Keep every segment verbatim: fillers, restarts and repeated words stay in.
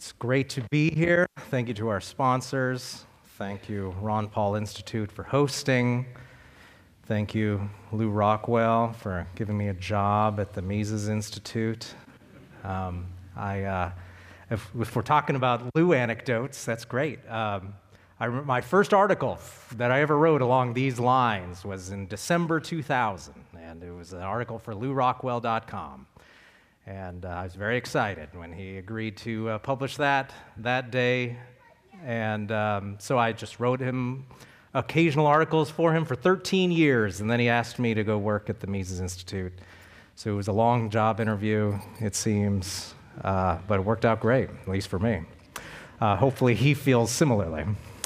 It's great to be here. Thank you to our sponsors. Thank you, Ron Paul Institute, for hosting. Thank you, Lou Rockwell, for giving me a job at the Mises Institute. Um, I, uh, if, if we're talking about Lou anecdotes, that's great. Um, I remember my first article that I ever wrote along these lines was in December two thousand, and it was an article for Lou Rockwell dot com. And uh, I was very excited when he agreed to uh, publish that that day. And um, so I just wrote him occasional articles for him for thirteen years, and then he asked me to go work at the Mises Institute. So it was a long job interview, it seems, uh, but it worked out great, at least for me. Uh, hopefully he feels similarly.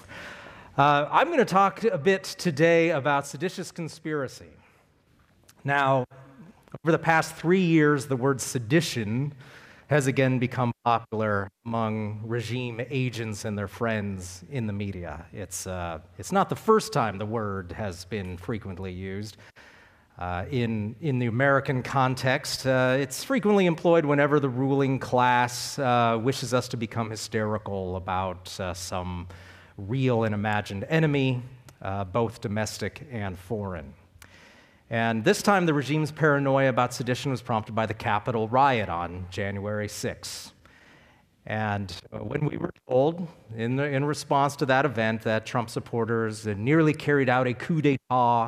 Uh, I'm going to talk a bit today about seditious conspiracy. Now, over the past three years, the word sedition has again become popular among regime agents and their friends in the media. It's, uh, it's not the first time the word has been frequently used. Uh, in, in the American context, uh, it's frequently employed whenever the ruling class uh, wishes us to become hysterical about uh, some real and imagined enemy, uh, both domestic and foreign. And this time, the regime's paranoia about sedition was prompted by the Capitol riot on January sixth. And when we were told, in, the, in response to that event, that Trump supporters nearly carried out a coup d'etat,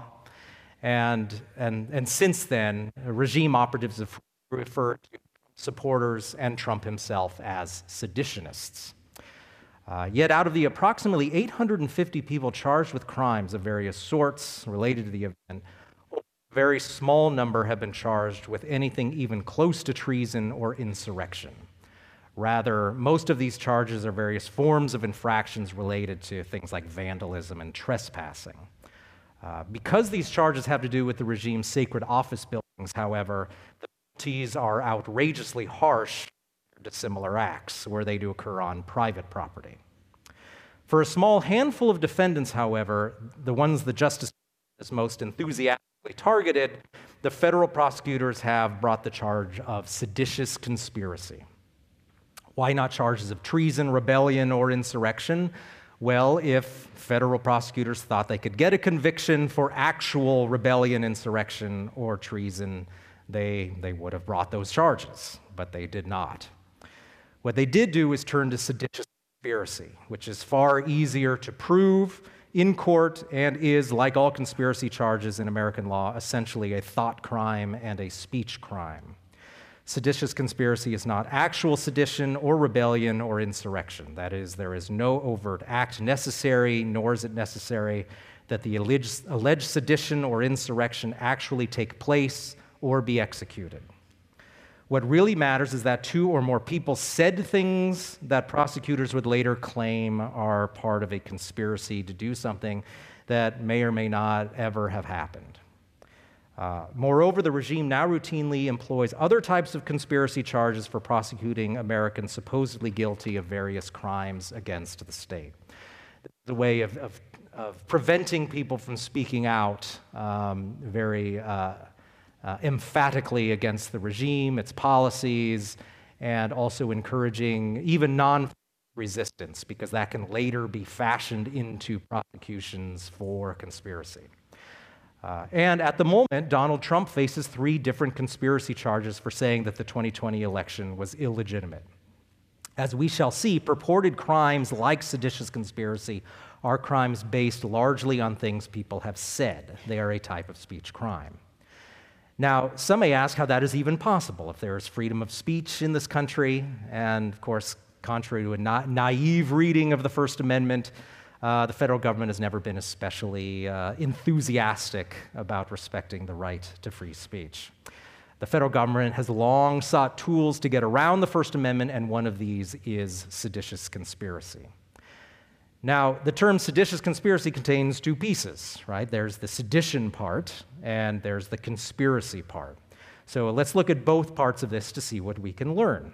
and, and, and since then, regime operatives have referred to supporters and Trump himself as seditionists. Uh, yet out of the approximately eight hundred fifty people charged with crimes of various sorts related to the event, a very small number have been charged with anything even close to treason or insurrection. Rather, most of these charges are various forms of infractions related to things like vandalism and trespassing. Uh, because these charges have to do with the regime's sacred office buildings, however, the penalties are outrageously harsh to similar acts where they do occur on private property. For a small handful of defendants, however, the ones the justice is most enthusiastically targeted, the federal prosecutors have brought the charge of seditious conspiracy. Why not charges of treason, rebellion, or insurrection? Well, if federal prosecutors thought they could get a conviction for actual rebellion, insurrection, or treason, they, they would have brought those charges, but they did not. What they did do is turn to seditious conspiracy, which is far easier to prove in court and is, like all conspiracy charges in American law, essentially a thought crime and a speech crime. Seditious conspiracy is not actual sedition or rebellion or insurrection. That is, there is no overt act necessary, nor is it necessary that the alleged, alleged sedition or insurrection actually take place or be executed. What really matters is that two or more people said things that prosecutors would later claim are part of a conspiracy to do something that may or may not ever have happened. Uh, moreover, the regime now routinely employs other types of conspiracy charges for prosecuting Americans supposedly guilty of various crimes against the state. The way of, of, of preventing people from speaking out um, very uh, Uh, emphatically against the regime, its policies, and also encouraging even non-resistance, because that can later be fashioned into prosecutions for conspiracy. Uh, and at the moment, Donald Trump faces three different conspiracy charges for saying that the twenty twenty election was illegitimate. As we shall see, purported crimes like seditious conspiracy are crimes based largely on things people have said. They are a type of speech crime. Now, some may ask how that is even possible if there is freedom of speech in this country, and of course, contrary to a na- naive reading of the First Amendment, uh, the federal government has never been especially uh, enthusiastic about respecting the right to free speech. The federal government has long sought tools to get around the First Amendment, and one of these is seditious conspiracy. Now, the term seditious conspiracy contains two pieces, right? There's the sedition part, and there's the conspiracy part. So let's look at both parts of this to see what we can learn.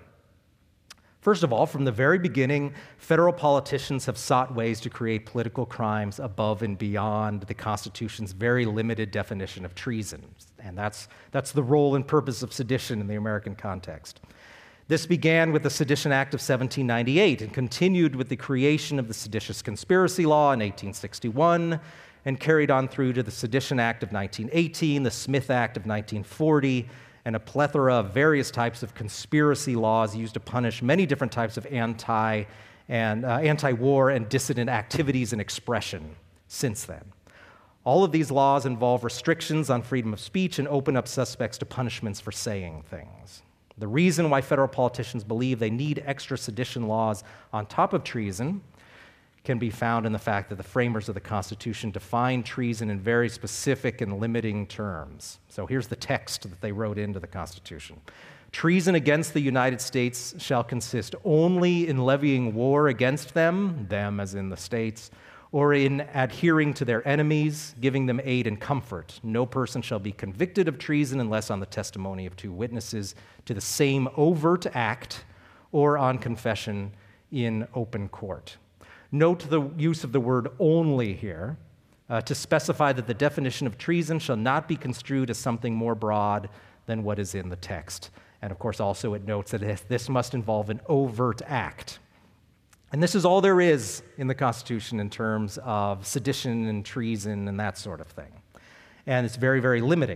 First of all, from the very beginning, federal politicians have sought ways to create political crimes above and beyond the Constitution's very limited definition of treason. And that's, that's the role and purpose of sedition in the American context. This began with the Sedition Act of seventeen ninety-eight and continued with the creation of the Seditious Conspiracy Law in eighteen sixty-one and carried on through to the Sedition Act of nineteen eighteen, the Smith Act of nineteen forty, and a plethora of various types of conspiracy laws used to punish many different types of anti and uh, anti-war and dissident activities and expression since then. All of these laws involve restrictions on freedom of speech and open up suspects to punishments for saying things. The reason why federal politicians believe they need extra sedition laws on top of treason can be found in the fact that the framers of the Constitution defined treason in very specific and limiting terms. So here's the text that they wrote into the Constitution. Treason against the United States shall consist only in levying war against them, them as in the states, or in adhering to their enemies, giving them aid and comfort. No person shall be convicted of treason unless on the testimony of two witnesses to the same overt act or on confession in open court. Note the use of the word only here uh, to specify that the definition of treason shall not be construed as something more broad than what is in the text. And of course, also it notes that this must involve an overt act. And this is all there is in the Constitution in terms of sedition and treason and that sort of thing. And it's very, very limiting.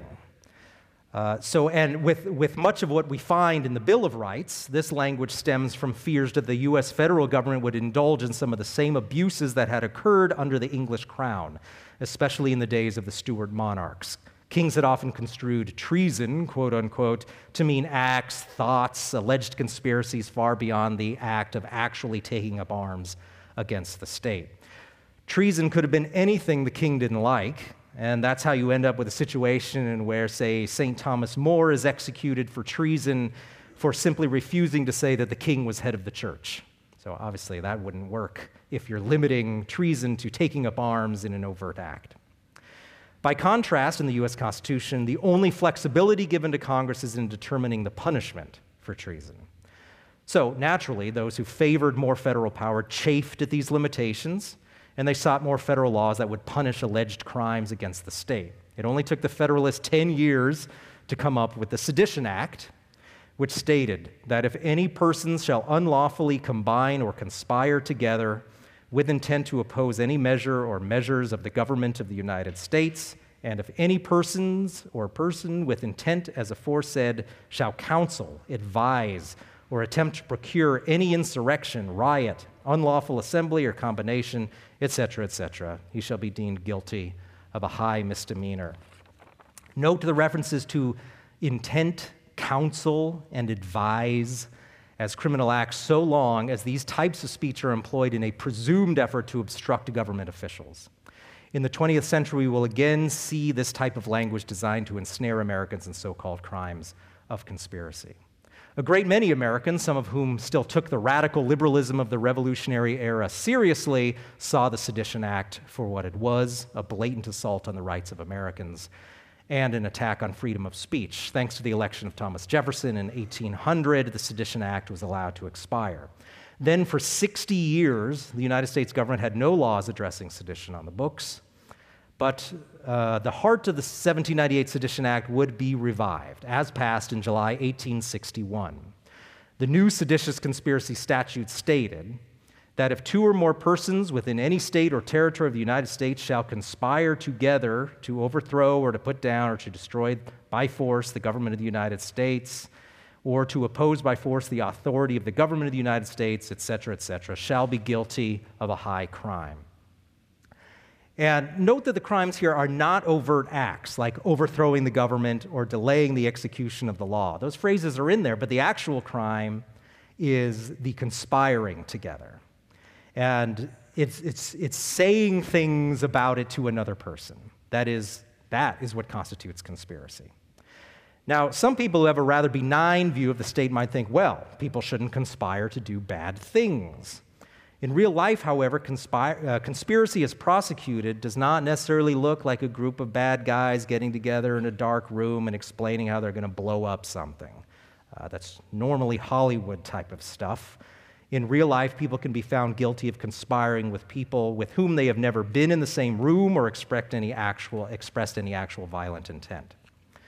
Uh, so, and with, with much of what we find in the Bill of Rights, this language stems from fears that the U S federal government would indulge in some of the same abuses that had occurred under the English crown, especially in the days of the Stuart monarchs. Kings had often construed treason, quote unquote, to mean acts, thoughts, alleged conspiracies far beyond the act of actually taking up arms against the state. Treason could have been anything the king didn't like, and that's how you end up with a situation in where, say, Saint Thomas More is executed for treason for simply refusing to say that the king was head of the church. So obviously that wouldn't work if you're limiting treason to taking up arms in an overt act. By contrast, in the U S Constitution, the only flexibility given to Congress is in determining the punishment for treason. So, naturally, those who favored more federal power chafed at these limitations, and they sought more federal laws that would punish alleged crimes against the state. It only took the Federalists ten years to come up with the Sedition Act, which stated that if any persons shall unlawfully combine or conspire together with intent to oppose any measure or measures of the government of the United States, and if any persons or person with intent as aforesaid shall counsel, advise, or attempt to procure any insurrection, riot, unlawful assembly or combination, et cetera, et cetera, he shall be deemed guilty of a high misdemeanor. Note the references to intent, counsel, and advise as criminal acts so long as these types of speech are employed in a presumed effort to obstruct government officials. In the twentieth century, we will again see this type of language designed to ensnare Americans in so-called crimes of conspiracy. A great many Americans, some of whom still took the radical liberalism of the Revolutionary era seriously, saw the Sedition Act for what it was, a blatant assault on the rights of Americans and an attack on freedom of speech. Thanks to the election of Thomas Jefferson in eighteen hundred, the Sedition Act was allowed to expire. Then for sixty years, the United States government had no laws addressing sedition on the books, but uh, the heart of the seventeen ninety-eight Sedition Act would be revived, as passed in July eighteen sixty-one. The new seditious conspiracy statute stated that if two or more persons within any state or territory of the United States shall conspire together to overthrow or to put down or to destroy by force the government of the United States, or to oppose by force the authority of the government of the United States, et cetera, et cetera, shall be guilty of a high crime. And note that the crimes here are not overt acts like overthrowing the government or delaying the execution of the law. Those phrases are in there, but the actual crime is the conspiring together. And it's, it's, it's saying things about it to another person. That is, that is what constitutes conspiracy. Now, some people who have a rather benign view of the state might think, well, people shouldn't conspire to do bad things. In real life, however, conspire, uh, conspiracy as prosecuted does not necessarily look like a group of bad guys getting together in a dark room and explaining how they're going to blow up something. Uh, that's normally Hollywood type of stuff. In real life, people can be found guilty of conspiring with people with whom they have never been in the same room or expressed any actual, expressed any actual violent intent.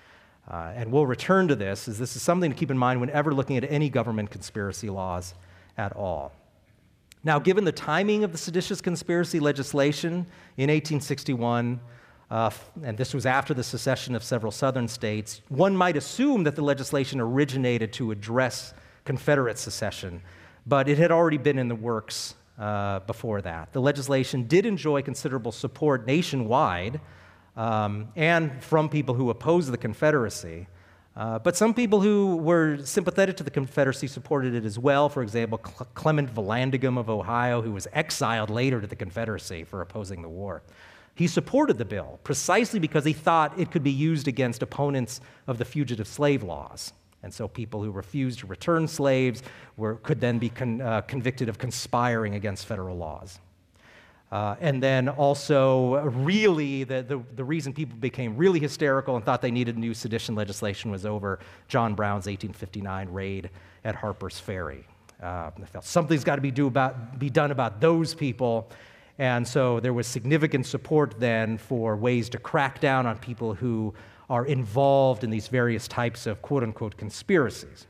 Uh, and we'll return to this, as this is something to keep in mind whenever looking at any government conspiracy laws at all. Now, given the timing of the seditious conspiracy legislation in eighteen sixty-one, uh, and this was after the secession of several southern states, one might assume that the legislation originated to address Confederate secession, but it had already been in the works uh, before that. The legislation did enjoy considerable support nationwide um, and from people who opposed the Confederacy. Uh, but some people who were sympathetic to the Confederacy supported it as well. For example, Cle- Clement Vallandigham of Ohio, who was exiled later to the Confederacy for opposing the war. He supported the bill precisely because he thought it could be used against opponents of the fugitive slave laws. And so people who refused to return slaves were, could then be con, uh, convicted of conspiring against federal laws. Uh, and then also, really, the, the, the reason people became really hysterical and thought they needed new sedition legislation was over John Brown's eighteen fifty-nine raid at Harper's Ferry. Uh, they felt something's got to be, do about, be done about those people. And so there was significant support then for ways to crack down on people who are involved in these various types of quote-unquote conspiracies.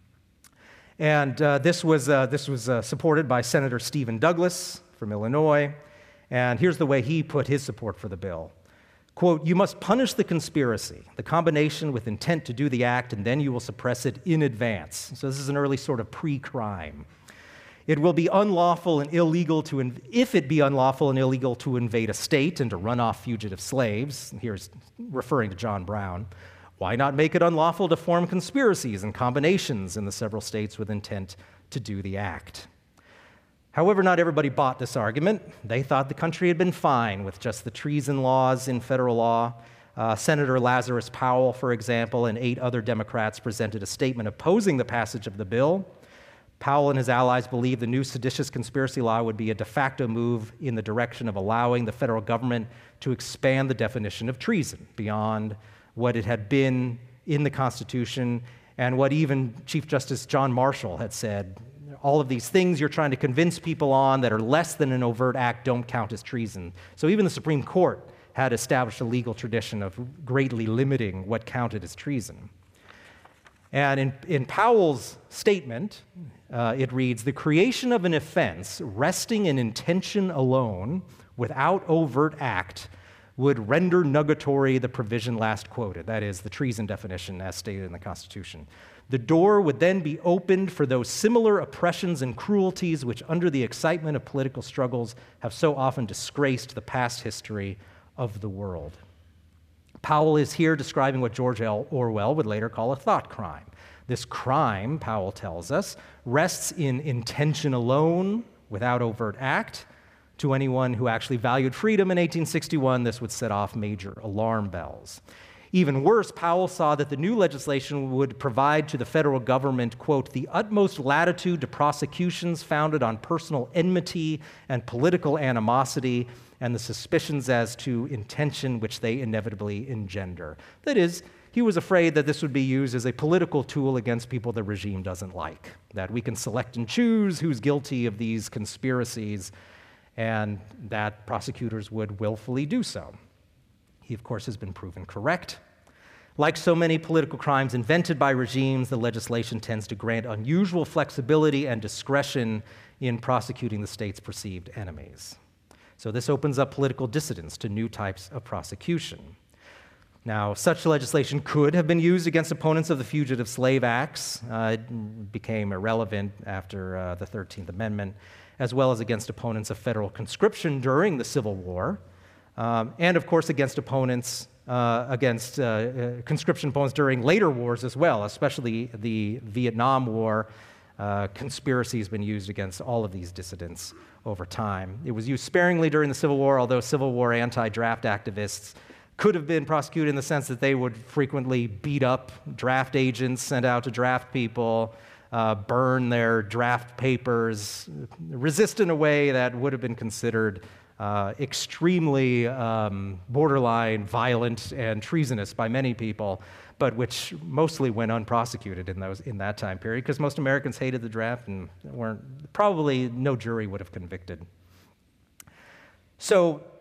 And uh, this was, uh, this was uh, supported by Senator Stephen Douglas from Illinois. And here's the way he put his support for the bill. Quote, "You must punish the conspiracy, the combination with intent to do the act, and then you will suppress it in advance." So this is an early sort of pre-crime. "It will be unlawful and illegal to, inv- if it be unlawful and illegal to invade a state and to run off fugitive slaves," here's referring to John Brown, "why not make it unlawful to form conspiracies and combinations in the several states with intent to do the act?" However, not everybody bought this argument. They thought the country had been fine with just the treason laws in federal law. Uh, Senator Lazarus Powell, for example, and eight other Democrats presented a statement opposing the passage of the bill. Powell and his allies believed the new seditious conspiracy law would be a de facto move in the direction of allowing the federal government to expand the definition of treason beyond what it had been in the Constitution and what even Chief Justice John Marshall had said. All of these things you're trying to convince people on that are less than an overt act don't count as treason. So even the Supreme Court had established a legal tradition of greatly limiting what counted as treason. And in, in Powell's statement, uh, it reads, "The creation of an offense resting in intention alone without overt act would render nugatory the provision last quoted," that is, the treason definition as stated in the Constitution. "The door would then be opened for those similar oppressions and cruelties which, under the excitement of political struggles, have so often disgraced the past history of the world." Powell is here describing what George L. Orwell would later call a thought crime. This crime, Powell tells us, rests in intention alone, without overt act. To anyone who actually valued freedom in eighteen sixty-one, this would set off major alarm bells. Even worse, Powell saw that the new legislation would provide to the federal government, quote, "the utmost latitude to prosecutions founded on personal enmity and political animosity and the suspicions as to intention which they inevitably engender." That is, he was afraid that this would be used as a political tool against people the regime doesn't like, that we can select and choose who's guilty of these conspiracies, and that prosecutors would willfully do so. He, of course, has been proven correct. Like so many political crimes invented by regimes, the legislation tends to grant unusual flexibility and discretion in prosecuting the state's perceived enemies. So this opens up political dissidents to new types of prosecution. Now, such legislation could have been used against opponents of the Fugitive Slave Acts. Uh, it became irrelevant after uh, the thirteenth Amendment, as well as against opponents of federal conscription during the Civil War. Um, and, of course, against opponents, uh, against uh, uh, conscription opponents during later wars as well, especially the Vietnam War. Uh, conspiracy has been used against all of these dissidents over time. It was used sparingly during the Civil War, although Civil War anti-draft activists could have been prosecuted in the sense that they would frequently beat up draft agents sent out to draft people, uh, burn their draft papers, resist in a way that would have been considered Uh, extremely um, borderline violent and treasonous by many people, but which mostly went unprosecuted in those in that time period because most Americans hated the draft and weren't probably no jury would have convicted. So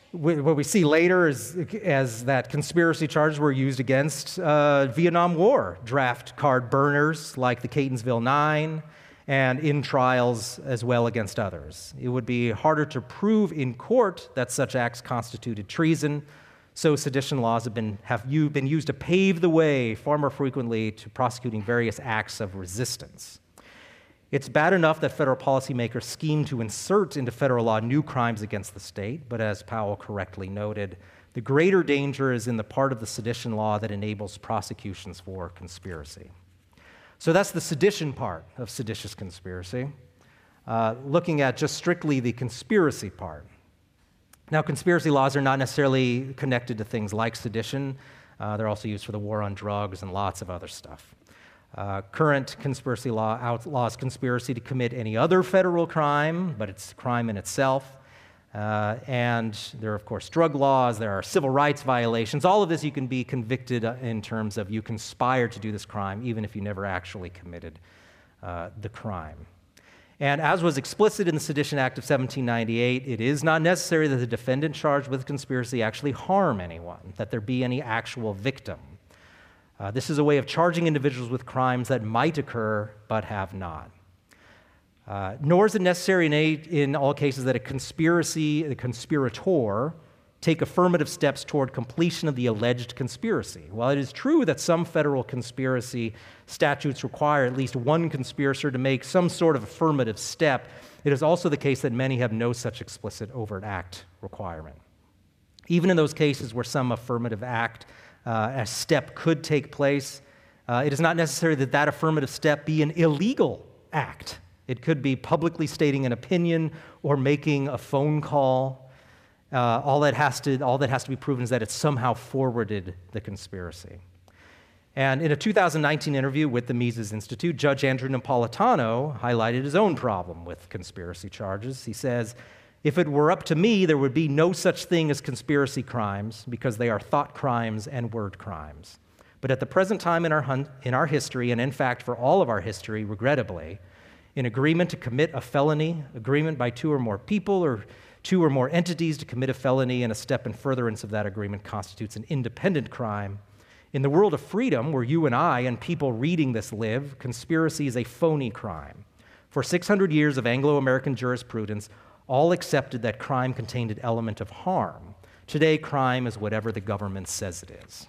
what we see later is as that conspiracy charges were used against uh, Vietnam War draft card burners like the Catonsville Nine, and in trials as well against others. It would be harder to prove in court that such acts constituted treason, so sedition laws have been, have been used to pave the way far more frequently to prosecuting various acts of resistance. It's bad enough that federal policymakers scheme to insert into federal law new crimes against the state, but as Powell correctly noted, the greater danger is in the part of the sedition law that enables prosecutions for conspiracy. So that's the sedition part of seditious conspiracy. Uh, looking at just strictly the conspiracy part. Now, conspiracy laws are not necessarily connected to things like sedition. Uh, they're also used for the war on drugs and lots of other stuff. Uh, current conspiracy law outlaws conspiracy to commit any other federal crime, but it's a crime in itself. Uh, and there are, of course, drug laws, there are civil rights violations. All of this you can be convicted in terms of you conspired to do this crime, even if you never actually committed uh, the crime. And as was explicit in the Sedition Act of seventeen ninety-eight, it is not necessary that the defendant charged with conspiracy actually harm anyone, that there be any actual victim. Uh, this is a way of charging individuals with crimes that might occur but have not. Uh, nor is it necessary in, a, in all cases that a conspiracy, the conspirator, take affirmative steps toward completion of the alleged conspiracy. While it is true that some federal conspiracy statutes require at least one conspirator to make some sort of affirmative step, it is also the case that many have no such explicit overt act requirement. Even in those cases where some affirmative act, uh, a step could take place, uh, it is not necessary that that affirmative step be an illegal act. It could be publicly stating an opinion or making a phone call. Uh, all that has to all that has to be proven is that it somehow forwarded the conspiracy. And in a two thousand nineteen interview with the Mises Institute, Judge Andrew Napolitano highlighted his own problem with conspiracy charges. He says, "If it were up to me, there would be no such thing as conspiracy crimes because they are thought crimes and word crimes. But at the present time in our hun- in our history, and in fact for all of our history, regrettably, an agreement to commit a felony, agreement by two or more people or two or more entities to commit a felony, and a step in furtherance of that agreement constitutes an independent crime. In the world of freedom, where you and I and people reading this live, conspiracy is a phony crime. For six hundred years of Anglo-American jurisprudence, all accepted that crime contained an element of harm. Today, crime is whatever the government says it is."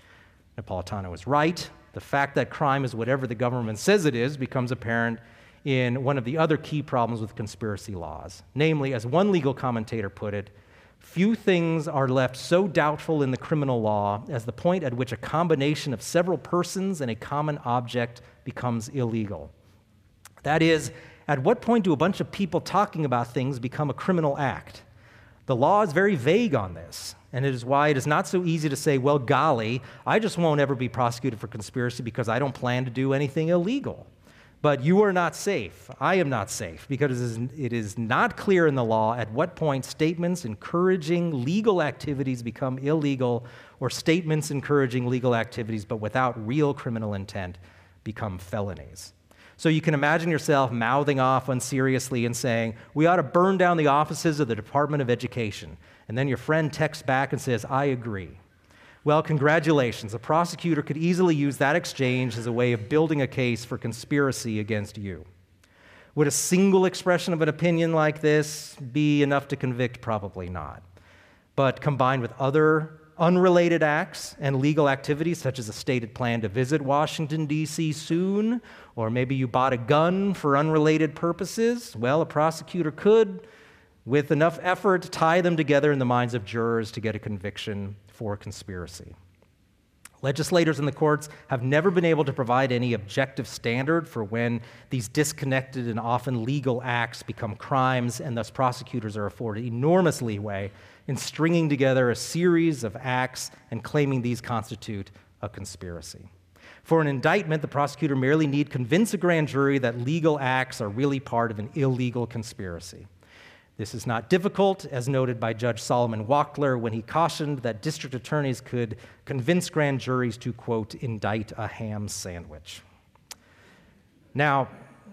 Napolitano is right. The fact that crime is whatever the government says it is becomes apparent in one of the other key problems with conspiracy laws. Namely, as one legal commentator put it, few things are left so doubtful in the criminal law as the point at which a combination of several persons and a common object becomes illegal. That is, at what point do a bunch of people talking about things become a criminal act? The law is very vague on this, and it is why it is not so easy to say, well, golly, I just won't ever be prosecuted for conspiracy because I don't plan to do anything illegal. But you are not safe. I am not safe because it is not clear in the law at what point statements encouraging legal activities become illegal or statements encouraging legal activities but without real criminal intent become felonies. So you can imagine yourself mouthing off unseriously and saying, "We ought to burn down the offices of the Department of Education." And then your friend texts back and says, "I agree." Well, congratulations. A prosecutor could easily use that exchange as a way of building a case for conspiracy against you. Would a single expression of an opinion like this be enough to convict? Probably not. But combined with other unrelated acts and legal activities, such as a stated plan to visit Washington, D C soon, or maybe you bought a gun for unrelated purposes, well, a prosecutor could, with enough effort, tie them together in the minds of jurors to get a conviction for conspiracy. Legislators in the courts have never been able to provide any objective standard for when these disconnected and often legal acts become crimes, and thus prosecutors are afforded enormous leeway in stringing together a series of acts and claiming these constitute a conspiracy. For an indictment, the prosecutor merely need convince a grand jury that legal acts are really part of an illegal conspiracy. This is not difficult, as noted by Judge Solomon Wachtler when he cautioned that district attorneys could convince grand juries to, quote, indict a ham sandwich. Now,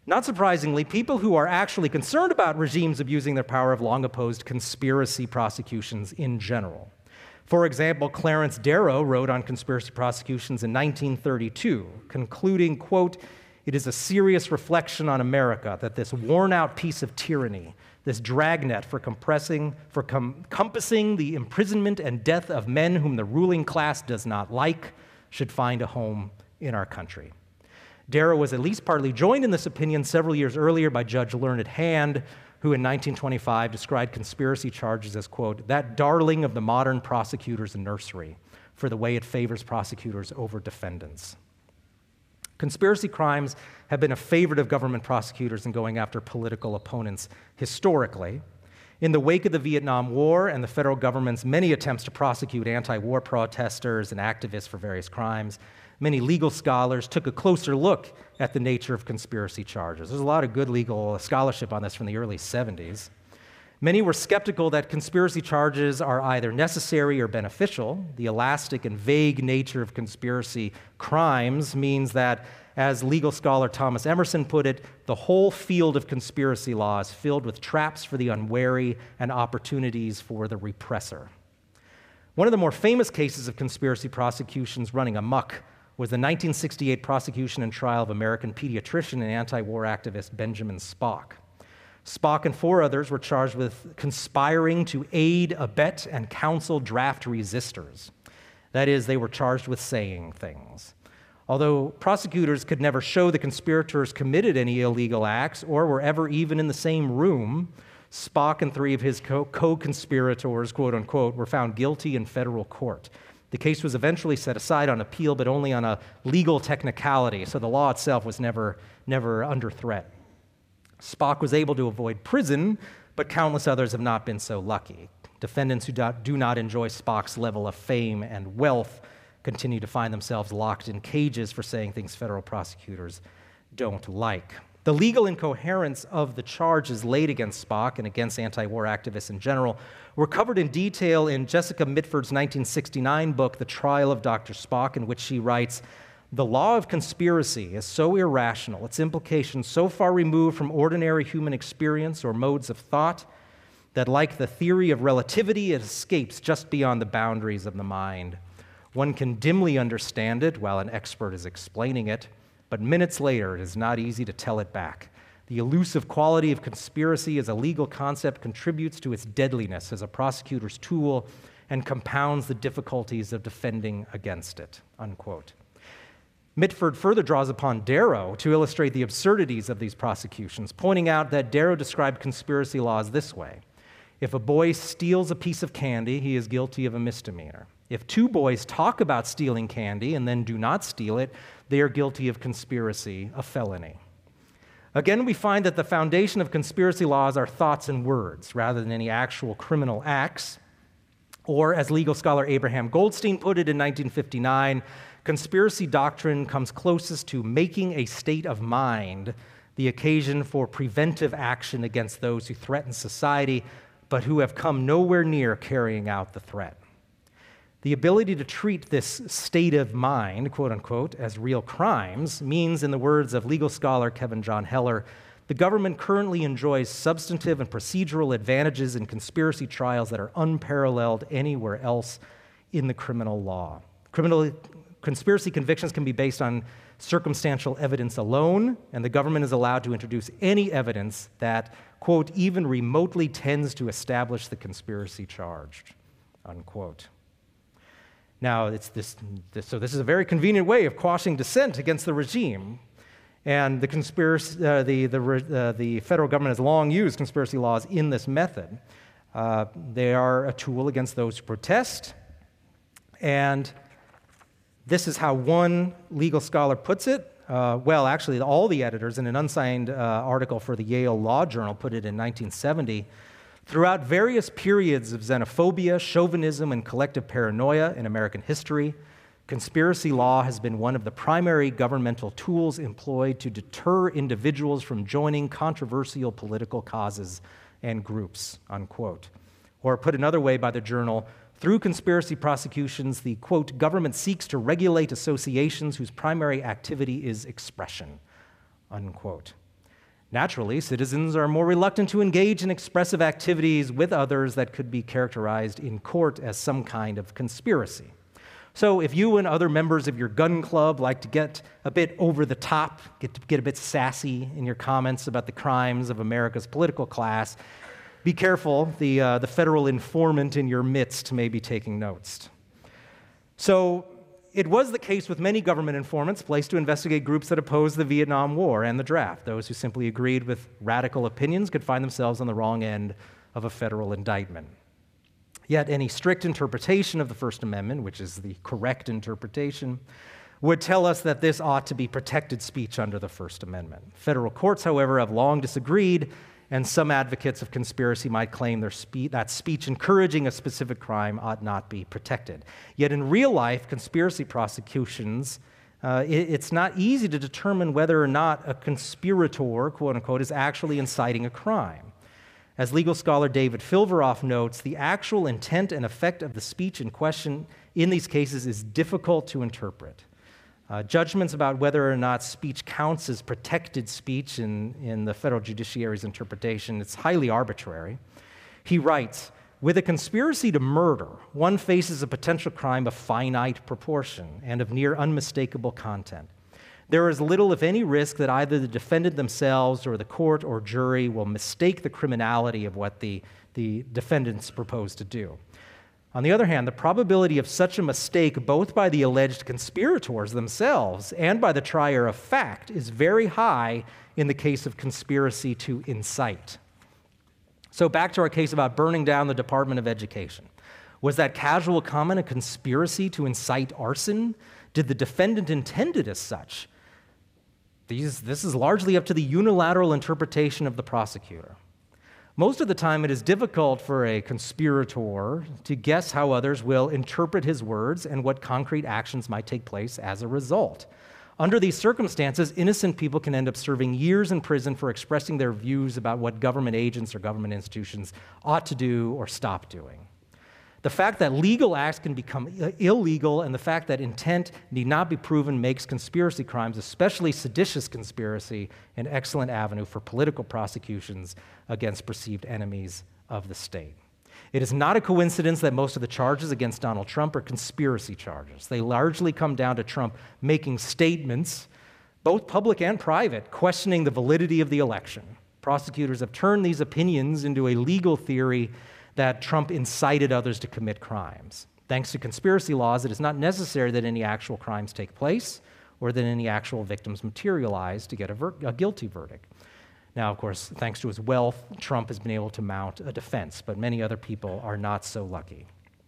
Not surprisingly, people who are actually concerned about regimes abusing their power have long opposed conspiracy prosecutions in general. For example, Clarence Darrow wrote on conspiracy prosecutions in nineteen thirty-two, concluding, quote, "It is a serious reflection on America that this worn-out piece of tyranny, this dragnet for compressing, for com- compassing the imprisonment and death of men whom the ruling class does not like, should find a home in our country." Darrow was at least partly joined in this opinion several years earlier by Judge Learned Hand, who in nineteen twenty-five described conspiracy charges as, quote, "that darling of the modern prosecutor's nursery for the way it favors prosecutors over defendants." Conspiracy crimes have been a favorite of government prosecutors in going after political opponents historically. In the wake of the Vietnam War and the federal government's many attempts to prosecute anti-war protesters and activists for various crimes, many legal scholars took a closer look at the nature of conspiracy charges. There's a lot of good legal scholarship on this from the early seventies. Many were skeptical that conspiracy charges are either necessary or beneficial. The elastic and vague nature of conspiracy crimes means that, as legal scholar Thomas Emerson put it, the whole field of conspiracy law is filled with traps for the unwary and opportunities for the repressor. One of the more famous cases of conspiracy prosecutions running amok was the nineteen sixty-eight prosecution and trial of American pediatrician and anti-war activist Benjamin Spock. Spock and four others were charged with conspiring to aid, abet, and counsel draft resistors. That is, they were charged with saying things. Although prosecutors could never show the conspirators committed any illegal acts or were ever even in the same room, Spock and three of his co- co-conspirators, quote unquote, were found guilty in federal court. The case was eventually set aside on appeal, but only on a legal technicality, so the law itself was never, never under threat. Spock was able to avoid prison, but countless others have not been so lucky. Defendants who do not enjoy Spock's level of fame and wealth continue to find themselves locked in cages for saying things federal prosecutors don't like. The legal incoherence of the charges laid against Spock and against anti-war activists in general were covered in detail in Jessica Mitford's nineteen sixty-nine book, The Trial of Doctor Spock, in which she writes, "The law of conspiracy is so irrational, its implications so far removed from ordinary human experience or modes of thought, that like the theory of relativity, it escapes just beyond the boundaries of the mind. One can dimly understand it while an expert is explaining it, but minutes later it is not easy to tell it back. The elusive quality of conspiracy as a legal concept contributes to its deadliness as a prosecutor's tool and compounds the difficulties of defending against it," unquote. Mitford further draws upon Darrow to illustrate the absurdities of these prosecutions, pointing out that Darrow described conspiracy laws this way. If a boy steals a piece of candy, he is guilty of a misdemeanor. If two boys talk about stealing candy and then do not steal it, they are guilty of conspiracy, a felony. Again, we find that the foundation of conspiracy laws are thoughts and words rather than any actual criminal acts. Or, as legal scholar Abraham Goldstein put it in nineteen fifty-nine, conspiracy doctrine comes closest to making a state of mind the occasion for preventive action against those who threaten society, but who have come nowhere near carrying out the threat. The ability to treat this state of mind, quote unquote, as real crimes means, in the words of legal scholar Kevin John Heller, the government currently enjoys substantive and procedural advantages in conspiracy trials that are unparalleled anywhere else in the criminal law. Criminal conspiracy convictions can be based on circumstantial evidence alone, and the government is allowed to introduce any evidence that, quote, even remotely tends to establish the conspiracy charged, unquote. Now, it's this, this, so this is a very convenient way of quashing dissent against the regime. And the, conspiracy, uh, the, the, uh, the federal government has long used conspiracy laws in this method. Uh, they are a tool against those who protest. And this is how one legal scholar puts it. Uh, well, actually, all the editors in an unsigned uh, article for the Yale Law Journal put it in nineteen seventy. Throughout various periods of xenophobia, chauvinism, and collective paranoia in American history, conspiracy law has been one of the primary governmental tools employed to deter individuals from joining controversial political causes and groups, unquote. Or put another way by the journal, through conspiracy prosecutions, the, quote, government seeks to regulate associations whose primary activity is expression, unquote. Naturally, citizens are more reluctant to engage in expressive activities with others that could be characterized in court as some kind of conspiracy. So if you and other members of your gun club like to get a bit over the top, get to get a bit sassy in your comments about the crimes of America's political class, be careful, the, uh, the federal informant in your midst may be taking notes. So it was the case with many government informants placed to investigate groups that opposed the Vietnam War and the draft. Those who simply agreed with radical opinions could find themselves on the wrong end of a federal indictment. Yet any strict interpretation of the First Amendment, which is the correct interpretation, would tell us that this ought to be protected speech under the First Amendment. Federal courts, however, have long disagreed, and some advocates of conspiracy might claim their spe- that speech encouraging a specific crime ought not be protected. Yet in real life, conspiracy prosecutions, uh, it, it's not easy to determine whether or not a conspirator, quote unquote, is actually inciting a crime. As legal scholar David Filveroff notes, the actual intent and effect of the speech in question in these cases is difficult to interpret. Uh, judgments about whether or not speech counts as protected speech in, in the federal judiciary's interpretation, it's highly arbitrary. He writes, with a conspiracy to murder, one faces a potential crime of finite proportion and of near unmistakable content. There is little, if any, risk that either the defendant themselves or the court or jury will mistake the criminality of what the, the defendants propose to do. On the other hand, the probability of such a mistake, both by the alleged conspirators themselves and by the trier of fact, is very high in the case of conspiracy to incite. So back to our case about burning down the Department of Education. Was that casual comment a conspiracy to incite arson? Did the defendant intend it as such? These, this is largely up to the unilateral interpretation of the prosecutor. Most of the time, it is difficult for a conspirator to guess how others will interpret his words and what concrete actions might take place as a result. Under these circumstances, innocent people can end up serving years in prison for expressing their views about what government agents or government institutions ought to do or stop doing. The fact that legal acts can become illegal and the fact that intent need not be proven makes conspiracy crimes, especially seditious conspiracy, an excellent avenue for political prosecutions against perceived enemies of the state. It is not a coincidence that most of the charges against Donald Trump are conspiracy charges. They largely come down to Trump making statements, both public and private, questioning the validity of the election. Prosecutors have turned these opinions into a legal theory that Trump incited others to commit crimes. Thanks to conspiracy laws, it is not necessary that any actual crimes take place or that any actual victims materialize to get a, ver- a guilty verdict. Now, of course, thanks to his wealth, Trump has been able to mount a defense, but many other people are not so lucky.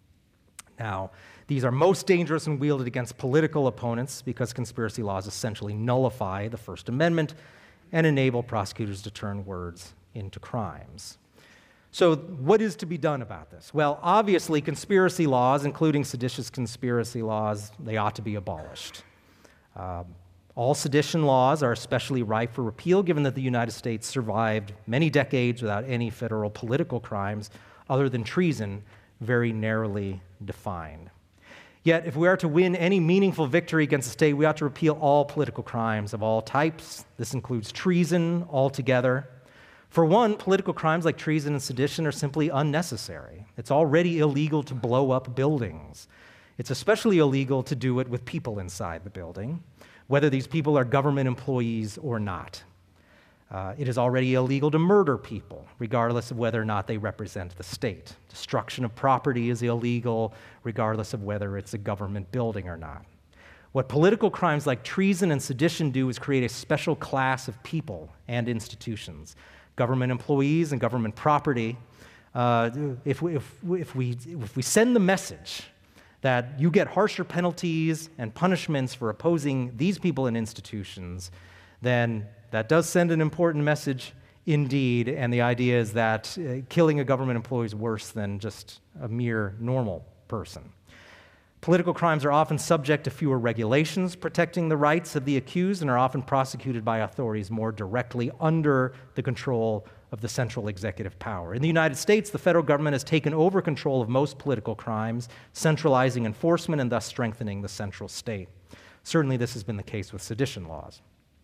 Now, these are most dangerous when wielded against political opponents because conspiracy laws essentially nullify the First Amendment and enable prosecutors to turn words into crimes. So what is to be done about this? Well, obviously, conspiracy laws, including seditious conspiracy laws, they ought to be abolished. Um, all sedition laws are especially ripe for repeal, given that the United States survived many decades without any federal political crimes other than treason, very narrowly defined. Yet, if we are to win any meaningful victory against the state, we ought to repeal all political crimes of all types. This includes treason altogether. For one, political crimes like treason and sedition are simply unnecessary. It's already illegal to blow up buildings. It's especially illegal to do it with people inside the building, whether these people are government employees or not. Uh, it is already illegal to murder people, regardless of whether or not they represent the state. Destruction of property is illegal, regardless of whether it's a government building or not. What political crimes like treason and sedition do is create a special class of people and institutions. Government employees and government property, uh, if, we, if, if, we, if we send the message that you get harsher penalties and punishments for opposing these people and institutions, then that does send an important message indeed, and the idea is that uh, killing a government employee is worse than just a mere normal person. Political crimes are often subject to fewer regulations protecting the rights of the accused and are often prosecuted by authorities more directly under the control of the central executive power. In the United States, the federal government has taken over control of most political crimes, centralizing enforcement and thus strengthening the central state. Certainly, this has been the case with sedition laws.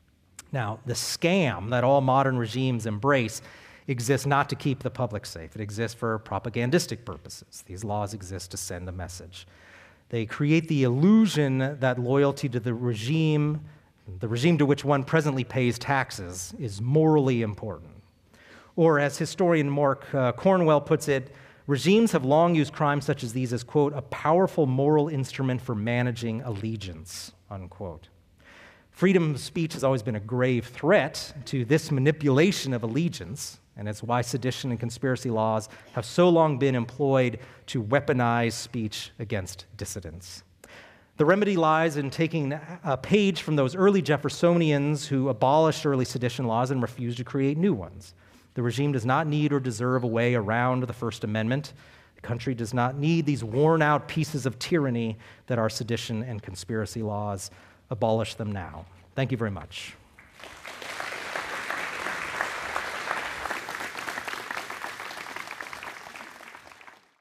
Now, the scam that all modern regimes embrace exists not to keep the public safe. It exists for propagandistic purposes. These laws exist to send a message. They create the illusion that loyalty to the regime, the regime to which one presently pays taxes, is morally important. Or, as historian Mark uh, Cornwell puts it, regimes have long used crimes such as these as, quote, a powerful moral instrument for managing allegiance, unquote. Freedom of speech has always been a grave threat to this manipulation of allegiance, and it's why sedition and conspiracy laws have so long been employed to weaponize speech against dissidents. The remedy lies in taking a page from those early Jeffersonians who abolished early sedition laws and refused to create new ones. The regime does not need or deserve a way around the First Amendment. The country does not need these worn-out pieces of tyranny that are sedition and conspiracy laws. Abolish them now. Thank you very much.